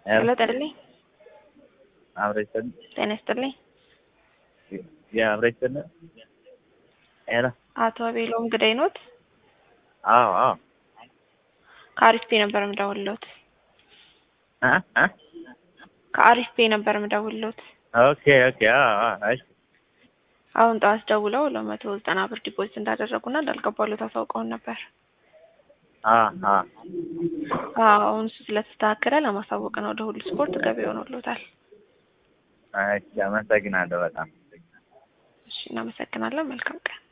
ሄሎ ጠርልኝ አብሬተን ጤና ይስጥልኝ። የአብሬተን ሄሎ አቶ አቤሎም ግዳይ ኖት? አዎ አዎ ከአሪፍ ፔ ነበር የምደውልልዎት። ከአሪፍ ፔ ነበር የምደውልልዎት። ኦኬ ኦኬ እሺ። አሁን ጠዋት ደውለው 290 ብር ዲፖዚት እንዳደረጉና እንዳልገባልዎት አሳውቀውን ነበር። አሁን ስለተስተካከለ ለማሳወቅ ነው። ወደ ሁሉ ስፖርት ገቢ ሆኖልዎታል። እሺ አመሰግናለሁ በጣም። እሺ እናመሰግናለን። መልካም ቀን።